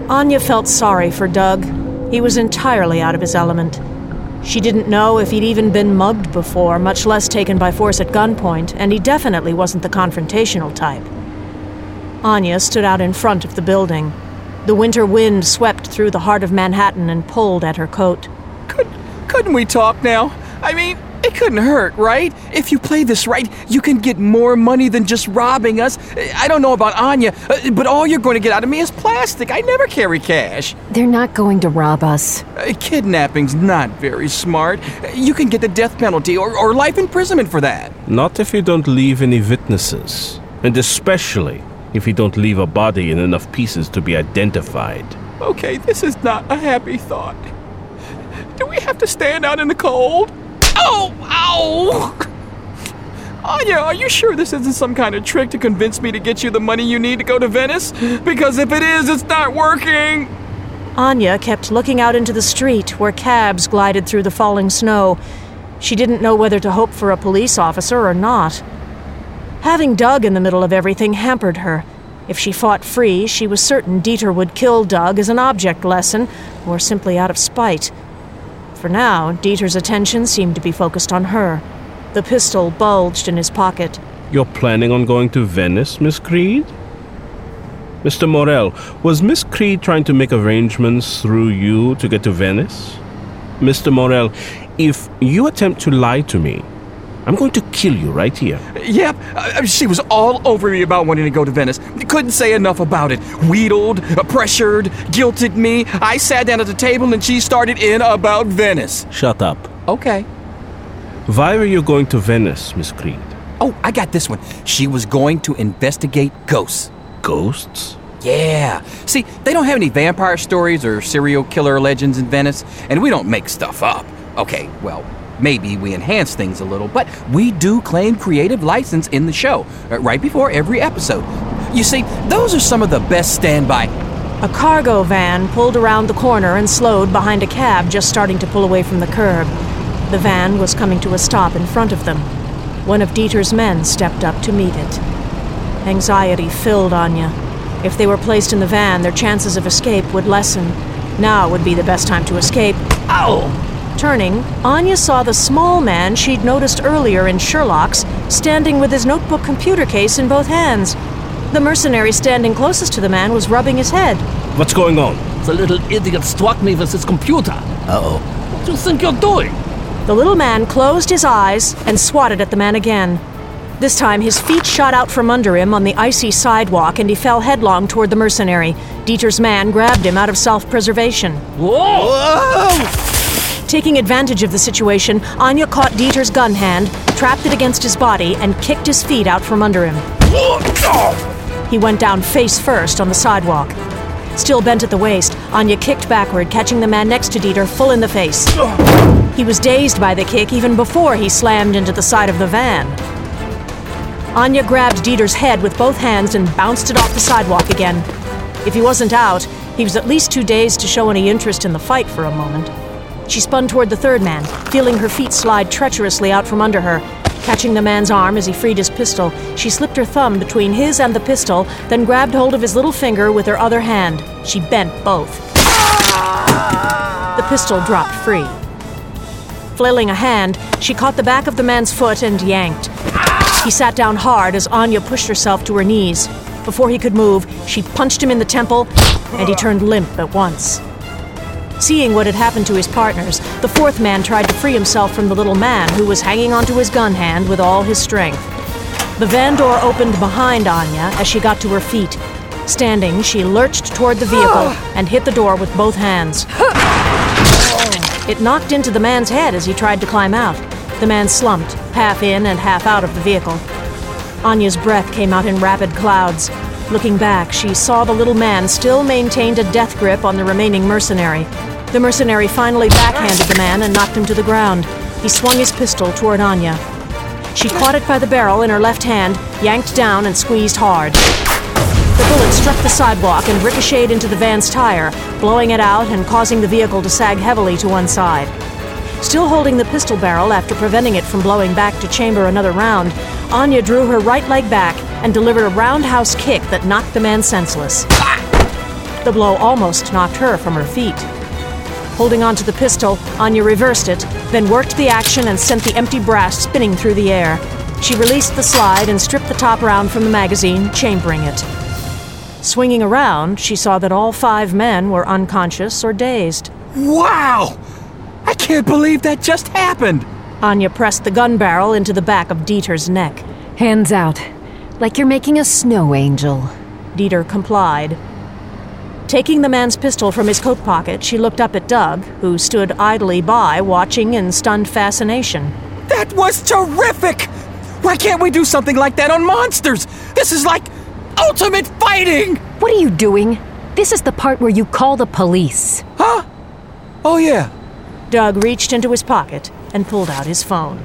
Anya felt sorry for Doug. He was entirely out of his element. She didn't know if he'd even been mugged before, much less taken by force at gunpoint, and he definitely wasn't the confrontational type. Anya stood out in front of the building. The winter wind swept through the heart of Manhattan and pulled at her coat. Couldn't we talk now? I mean, it couldn't hurt, right? If you play this right, you can get more money than just robbing us. I don't know about Anya, but all you're going to get out of me is plastic. I never carry cash. They're not going to rob us. Kidnapping's not very smart. You can get the death penalty or life imprisonment for that. Not if you don't leave any witnesses, and especially if you don't leave a body in enough pieces to be identified. Okay, this is not a happy thought. Do we have to stand out in the cold? Oh, ow! Anya, are you sure this isn't some kind of trick to convince me to get you the money you need to go to Venice? Because if it is, it's not working! Anya kept looking out into the street where cabs glided through the falling snow. She didn't know whether to hope for a police officer or not. Having Doug in the middle of everything hampered her. If she fought free, she was certain Dieter would kill Doug as an object lesson, or simply out of spite. For now, Dieter's attention seemed to be focused on her. The pistol bulged in his pocket. You're planning on going to Venice, Miss Creed? Mr. Morel, was Miss Creed trying to make arrangements through you to get to Venice? Mr. Morel, if you attempt to lie to me, I'm going to kill you right here. Yep, she was all over me about wanting to go to Venice. Couldn't say enough about it. Wheedled, pressured, guilted me. I sat down at the table and she started in about Venice. Shut up. Okay. Why were you going to Venice, Miss Creed? Oh, I got this one. She was going to investigate ghosts. Ghosts? Yeah. See, they don't have any vampire stories or serial killer legends in Venice, and we don't make stuff up. Okay, well, maybe we enhance things a little, but we do claim creative license in the show, right before every episode. You see, those are some of the best standby. A cargo van pulled around the corner and slowed behind a cab just starting to pull away from the curb. The van was coming to a stop in front of them. One of Dieter's men stepped up to meet it. Anxiety filled Anya. If they were placed in the van, their chances of escape would lessen. Now would be the best time to escape. Ow! Turning, Anya saw the small man she'd noticed earlier in Sherlock's standing with his notebook computer case in both hands. The mercenary standing closest to the man was rubbing his head. What's going on? The little idiot struck me with his computer. Uh-oh. What do you think you're doing? The little man closed his eyes and swatted at the man again. This time, his feet shot out from under him on the icy sidewalk and he fell headlong toward the mercenary. Dieter's man grabbed him out of self-preservation. Whoa! Taking advantage of the situation, Anya caught Dieter's gun hand, trapped it against his body, and kicked his feet out from under him. He went down face first on the sidewalk. Still bent at the waist, Anya kicked backward, catching the man next to Dieter full in the face. He was dazed by the kick even before he slammed into the side of the van. Anya grabbed Dieter's head with both hands and bounced it off the sidewalk again. If he wasn't out, he was at least too dazed to show any interest in the fight for a moment. She spun toward the third man, feeling her feet slide treacherously out from under her. Catching the man's arm as he freed his pistol, she slipped her thumb between his and the pistol, then grabbed hold of his little finger with her other hand. She bent both. The pistol dropped free. Flailing a hand, she caught the back of the man's foot and yanked. He sat down hard as Anya pushed herself to her knees. Before he could move, she punched him in the temple, and he turned limp at once. Seeing what had happened to his partners, the fourth man tried to free himself from the little man who was hanging onto his gun hand with all his strength. The van door opened behind Anya as she got to her feet. Standing, she lurched toward the vehicle and hit the door with both hands. It knocked into the man's head as he tried to climb out. The man slumped, half in and half out of the vehicle. Anya's breath came out in rapid clouds. Looking back, she saw the little man still maintained a death grip on the remaining mercenary. The mercenary finally backhanded the man and knocked him to the ground. He swung his pistol toward Anya. She caught it by the barrel in her left hand, yanked down, and squeezed hard. The bullet struck the sidewalk and ricocheted into the van's tire, blowing it out and causing the vehicle to sag heavily to one side. Still holding the pistol barrel after preventing it from blowing back to chamber another round, Anya drew her right leg back and delivered a roundhouse kick that knocked the man senseless. The blow almost knocked her from her feet. Holding onto the pistol, Anya reversed it, then worked the action and sent the empty brass spinning through the air. She released the slide and stripped the top round from the magazine, chambering it. Swinging around, she saw that all 5 men were unconscious or dazed. Wow! I can't believe that just happened! Anya pressed the gun barrel into the back of Dieter's neck. Hands out, like you're making a snow angel. Dieter complied. Taking the man's pistol from his coat pocket, she looked up at Doug, who stood idly by, watching in stunned fascination. That was terrific! Why can't we do something like that on Monsters? This is like ultimate fighting! What are you doing? This is the part where you call the police. Huh? Oh, yeah. Doug reached into his pocket and pulled out his phone.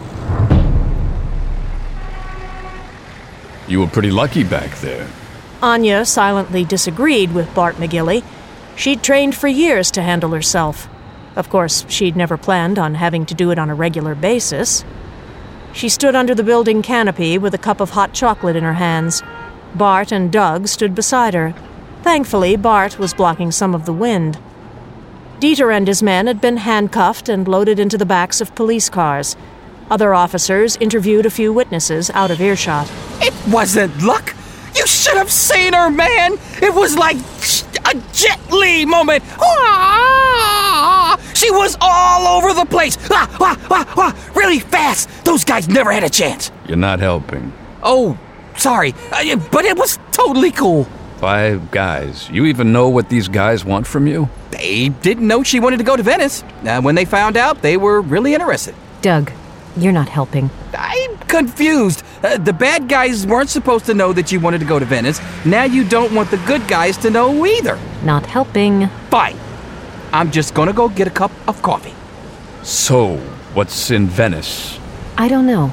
You were pretty lucky back there. Anya silently disagreed with Bart McGilly. She'd trained for years to handle herself. Of course, she'd never planned on having to do it on a regular basis. She stood under the building canopy with a cup of hot chocolate in her hands. Bart and Doug stood beside her. Thankfully, Bart was blocking some of the wind. Dieter and his men had been handcuffed and loaded into the backs of police cars. Other officers interviewed a few witnesses out of earshot. It wasn't luck! You should have seen her, man! It was like a Jet Li moment! She was all over the place! Really fast! Those guys never had a chance! You're not helping. Oh, sorry, but it was totally cool. 5 guys. You even know what these guys want from you? They didn't know she wanted to go to Venice. When they found out, they were really interested. Doug, you're not helping. I'm confused. The bad guys weren't supposed to know that you wanted to go to Venice. Now you don't want the good guys to know either. Not helping. Fine. I'm just gonna go get a cup of coffee. So, what's in Venice? I don't know.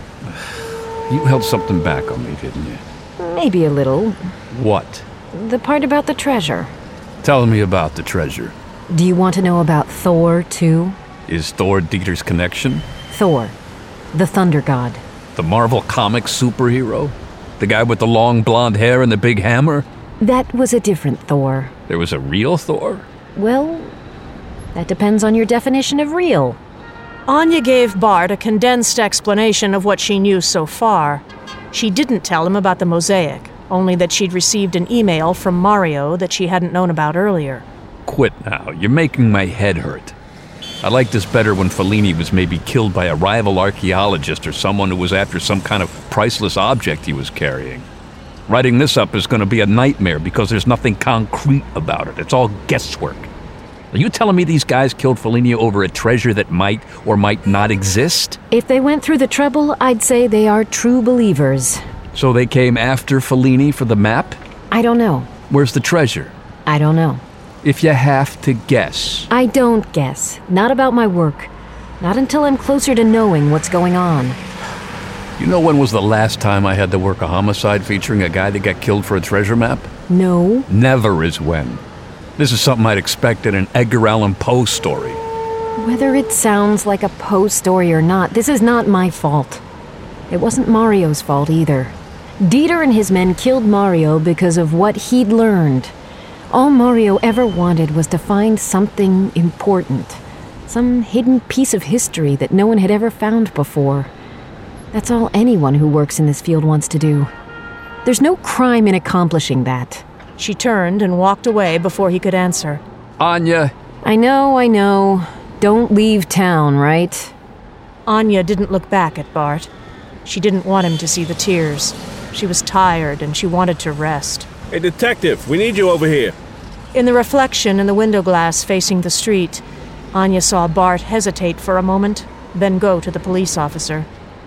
You held something back on me, didn't you? Maybe a little. What? The part about the treasure. Tell me about the treasure. Do you want to know about Thor, too? Is Thor Dieter's connection? Thor, the thunder god. The Marvel Comics superhero? The guy with the long blonde hair and the big hammer? That was a different Thor. There was a real Thor? Well, that depends on your definition of real. Anya gave Bart a condensed explanation of what she knew so far. She didn't tell him about the mosaic, only that she'd received an email from Mario that she hadn't known about earlier. Quit now. You're making my head hurt. I liked this better when Fellini was maybe killed by a rival archaeologist or someone who was after some kind of priceless object he was carrying. Writing this up is going to be a nightmare because there's nothing concrete about it. It's all guesswork. Are you telling me these guys killed Fellini over a treasure that might or might not exist? If they went through the trouble, I'd say they are true believers. So they came after Fellini for the map? I don't know. Where's the treasure? I don't know. If you have to guess. I don't guess. Not about my work. Not until I'm closer to knowing what's going on. You know when was the last time I had to work a homicide featuring a guy that got killed for a treasure map? No. Never is when. This is something I'd expect in an Edgar Allan Poe story. Whether it sounds like a Poe story or not, this is not my fault. It wasn't Mario's fault either. Dieter and his men killed Mario because of what he'd learned. All Mario ever wanted was to find something important. Some hidden piece of history that no one had ever found before. That's all anyone who works in this field wants to do. There's no crime in accomplishing that. She turned and walked away before he could answer. Anya! I know. Don't leave town, right? Anya didn't look back at Bart. She didn't want him to see the tears. She was tired and she wanted to rest. Hey, detective, we need you over here. In the reflection in the window glass facing the street, Anya saw Bart hesitate for a moment, then go to the police officer.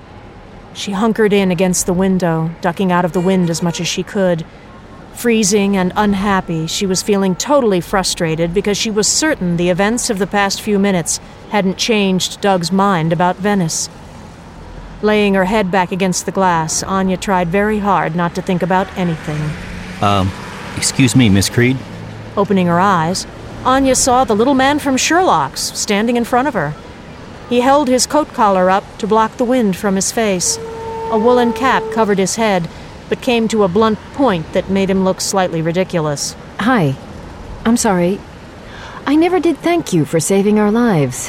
She hunkered in against the window, ducking out of the wind as much as she could. Freezing and unhappy, she was feeling totally frustrated because she was certain the events of the past few minutes hadn't changed Doug's mind about Venice. Laying her head back against the glass, Anya tried very hard not to think about anything. Excuse me, Miss Creed? Opening her eyes, Anya saw the little man from Sherlock's standing in front of her. He held his coat collar up to block the wind from his face. A woolen cap covered his head, but came to a blunt point that made him look slightly ridiculous. Hi. I'm sorry. I never did thank you for saving our lives.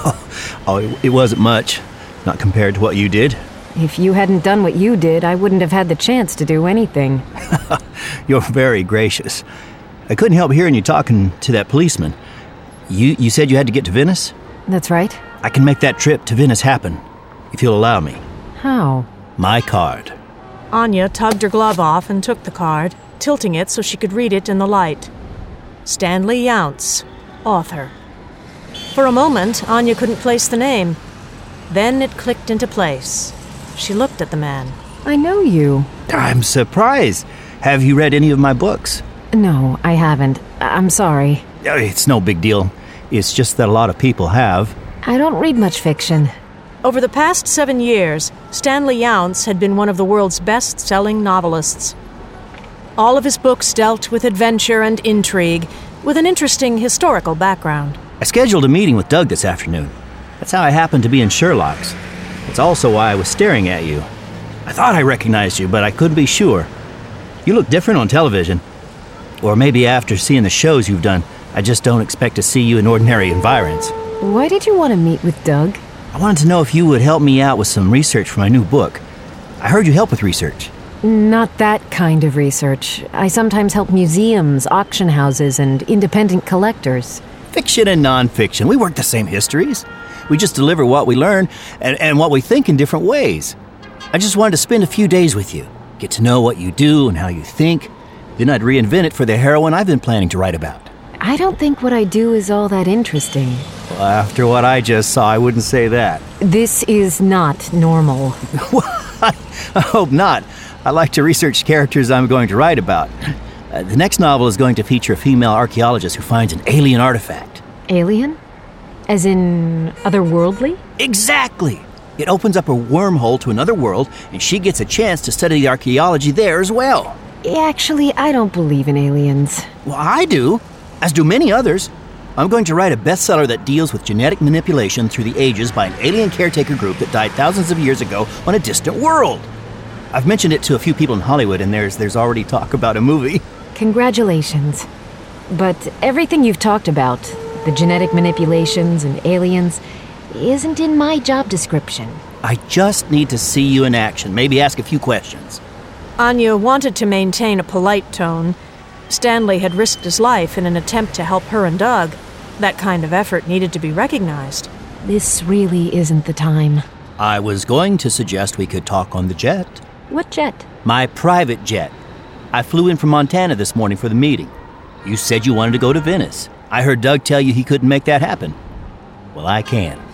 It wasn't much, not compared to what you did. If you hadn't done what you did, I wouldn't have had the chance to do anything. You're very gracious. I couldn't help hearing you talking to that policeman. You said you had to get to Venice? That's right. I can make that trip to Venice happen, if you'll allow me. How? My card. Anya tugged her glove off and took the card, tilting it so she could read it in the light. Stanley Younce, author. For a moment, Anya couldn't place the name. Then it clicked into place. She looked at the man. I know you. I'm surprised. Have you read any of my books? No, I haven't. I'm sorry. It's no big deal. It's just that a lot of people have. I don't read much fiction. Over the past 7 years, Stanley Younce had been one of the world's best-selling novelists. All of his books dealt with adventure and intrigue, with an interesting historical background. I scheduled a meeting with Doug this afternoon. That's how I happened to be in Sherlock's. It's also why I was staring at you. I thought I recognized you, but I couldn't be sure. You look different on television. Or maybe after seeing the shows you've done, I just don't expect to see you in ordinary environs. Why did you want to meet with Doug? I wanted to know if you would help me out with some research for my new book. I heard you help with research. Not that kind of research. I sometimes help museums, auction houses, and independent collectors. Fiction and nonfiction, we work the same histories. We just deliver what we learn and what we think in different ways. I just wanted to spend a few days with you, get to know what you do and how you think. Then I'd reinvent it for the heroine I've been planning to write about. I don't think what I do is all that interesting. Well, after what I just saw, I wouldn't say that. This is not normal. I hope not. I like to research characters I'm going to write about. The next novel is going to feature a female archaeologist who finds an alien artifact. Alien? As in otherworldly? Exactly! It opens up a wormhole to another world, and she gets a chance to study the archaeology there as well. Actually, I don't believe in aliens. Well, I do, as do many others. I'm going to write a bestseller that deals with genetic manipulation through the ages by an alien caretaker group that died thousands of years ago on a distant world. I've mentioned it to a few people in Hollywood, and there's already talk about a movie. Congratulations. But everything you've talked about, the genetic manipulations and aliens, isn't in my job description. I just need to see you in action, maybe ask a few questions. Anya wanted to maintain a polite tone. Stanley had risked his life in an attempt to help her and Doug. That kind of effort needed to be recognized. This really isn't the time. I was going to suggest we could talk on the jet. What jet? My private jet. I flew in from Montana this morning for the meeting. You said you wanted to go to Venice. I heard Doug tell you he couldn't make that happen. Well, I can.